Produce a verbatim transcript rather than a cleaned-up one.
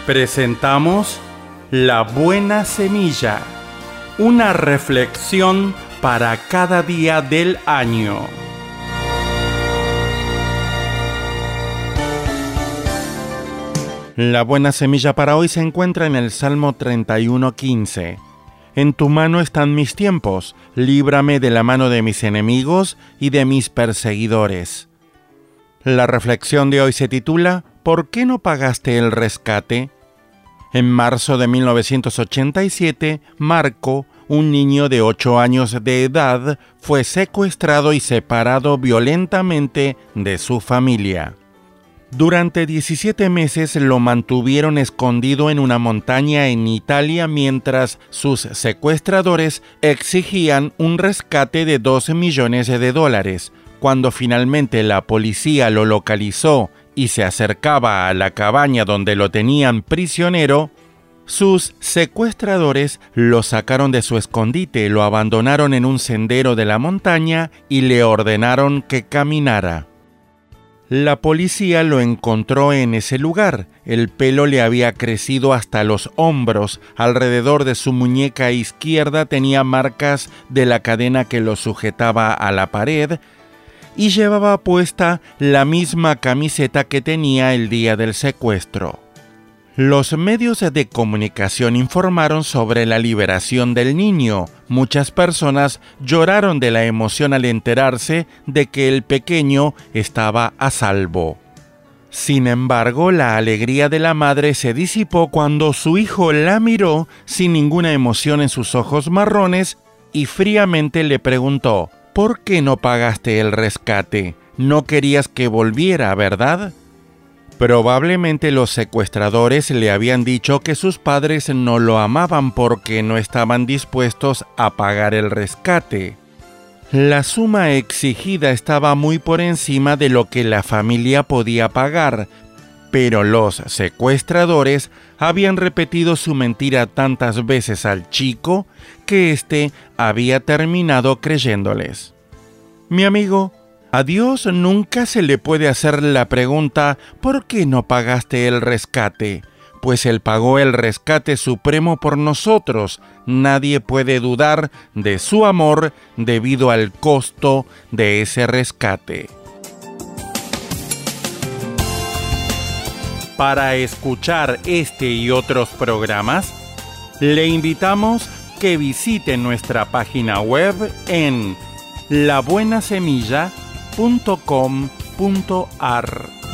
Presentamos La Buena Semilla, una reflexión para cada día del año. La buena semilla para hoy se encuentra en el Salmo treinta y uno, quince. En tu mano están mis tiempos, líbrame de la mano de mis enemigos y de mis perseguidores. La reflexión de hoy se titula ¿Por qué no pagaste el rescate? En marzo de mil novecientos ochenta y siete, Marco, un niño de ocho años de edad, fue secuestrado y separado violentamente de su familia. Durante diecisiete meses lo mantuvieron escondido en una montaña en Italia mientras sus secuestradores exigían un rescate de doce millones de dólares. Cuando finalmente la policía lo localizó y se acercaba a la cabaña donde lo tenían prisionero, sus secuestradores lo sacaron de su escondite, lo abandonaron en un sendero de la montaña y le ordenaron que caminara. La policía lo encontró en ese lugar. El pelo le había crecido hasta los hombros. Alrededor de su muñeca izquierda tenía marcas de la cadena que lo sujetaba a la pared y llevaba puesta la misma camiseta que tenía el día del secuestro. Los medios de comunicación informaron sobre la liberación del niño. Muchas personas lloraron de la emoción al enterarse de que el pequeño estaba a salvo. Sin embargo, la alegría de la madre se disipó cuando su hijo la miró sin ninguna emoción en sus ojos marrones y fríamente le preguntó: ¿por qué no pagaste el rescate? No querías que volviera, ¿verdad? Probablemente los secuestradores le habían dicho que sus padres no lo amaban porque no estaban dispuestos a pagar el rescate. La suma exigida estaba muy por encima de lo que la familia podía pagar, pero los secuestradores habían repetido su mentira tantas veces al chico que éste había terminado creyéndoles. Mi amigo, a Dios nunca se le puede hacer la pregunta ¿por qué no pagaste el rescate? Pues Él pagó el rescate supremo por nosotros. Nadie puede dudar de su amor debido al costo de ese rescate. Para escuchar este y otros programas, le invitamos que visite nuestra página web en la buena semilla punto com punto ar.